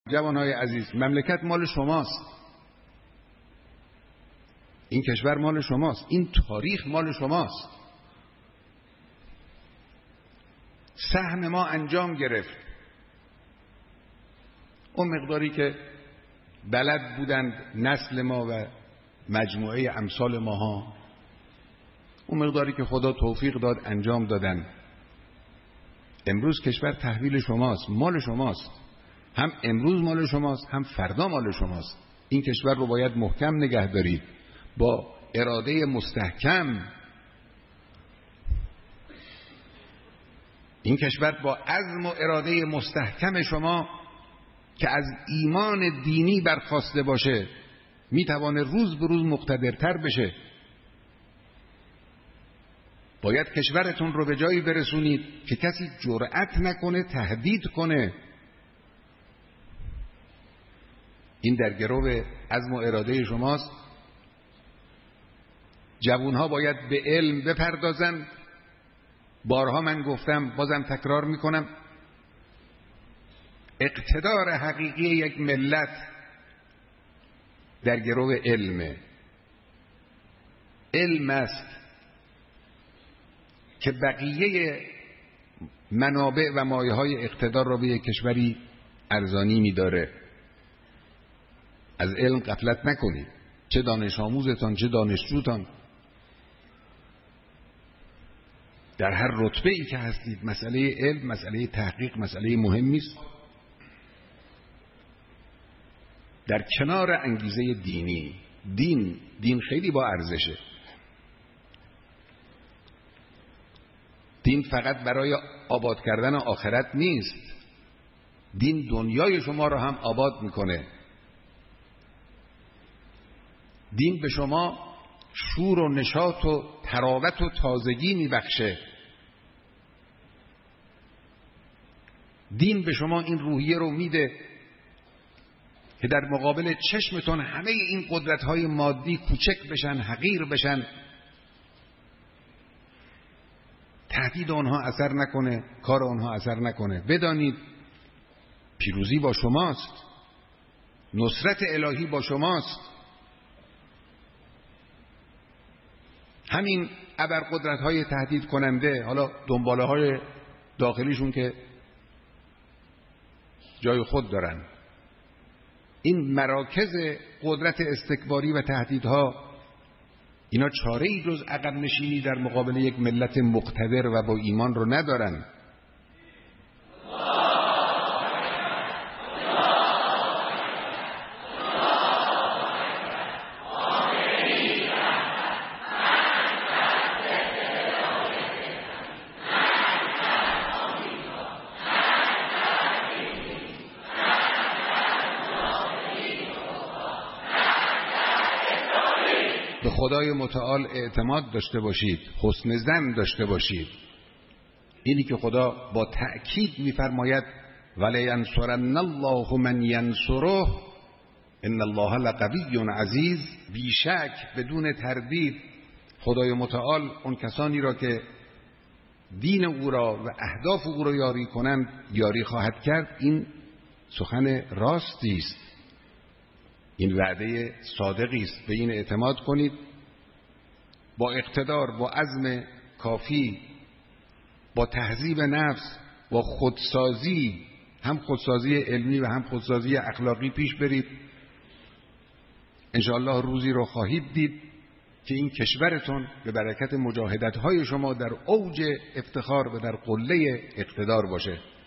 جوانهای عزیز، مملکت مال شماست، این کشور مال شماست، این تاریخ مال شماست. سهم ما انجام گرفت. اون مقداری که بلد بودند نسل ما و مجموعه امثال ماها، اون مقداری که خدا توفیق داد انجام دادن. امروز کشور تحویل شماست، مال شماست، هم امروز مال شماست هم فردا مال شماست. این کشور رو باید محکم نگه دارید با اراده مستحکم. این کشور با عزم و اراده مستحکم شما که از ایمان دینی برخاسته باشه میتوانه روز به روز مقتدرتر بشه. باید کشورتون رو به جایی برسونید که کسی جرأت نکنه تهدید کنه. این در گرو عزم و اراده شماست. جوانها باید به علم بپردازن. بارها من گفتم، بازم تکرار میکنم، اقتدار حقیقی یک ملت در گرو علمه. علم است که بقیه منابع و مایه‌های اقتدار را به یک کشوری ارزانی می‌داره. از علم غفلت نکنید، چه دانش آموزتان چه دانشجوتان، در هر رتبه‌ای که هستید مسئله علم، مسئله تحقیق مسئله مهمی است، در کنار انگیزه دینی. دین خیلی با ارزشه. دین فقط برای آباد کردن آخرت نیست، دین دنیای شما رو هم آباد میکنه. دین به شما شور و نشاط و تراوت و تازگی میبخشه. دین به شما این روحیه رو میده که در مقابل چشمتون همه این قدرت‌های مادی کوچک بشن، حقیر بشن، تهدید آنها اثر نکنه، کار آنها اثر نکنه. بدانید پیروزی با شماست، نصرت الهی با شماست. همین ابرقدرت‌های تهدید کننده، حالا دنباله‌های داخلیشون که جای خود دارن، این مراکز قدرت استکباری و تهدیدها، اینا چاره ای جز عقب نشینی در مقابل یک ملت مقتدر و با ایمان رو ندارن. به خدای متعال اعتماد داشته باشید، حسن ظن داشته باشید. اینی که خدا با تأکید می‌فرماید ولینصرن الله من ینصره ان الله لقوی عزیز، بیشک بدون تردید خدای متعال اون کسانی را که دین او را و اهداف او را یاری کنند یاری خواهد کرد. این سخن راستی است، این وعده صادقی است، به این اعتماد کنید. با اقتدار، با عزم کافی، با تهذیب نفس، با خودسازی، هم خودسازی علمی و هم خودسازی اخلاقی پیش برید. انشاءالله روزی رو خواهید دید که این کشورتون به برکت مجاهدت‌های شما در اوج افتخار و در قله اقتدار باشه.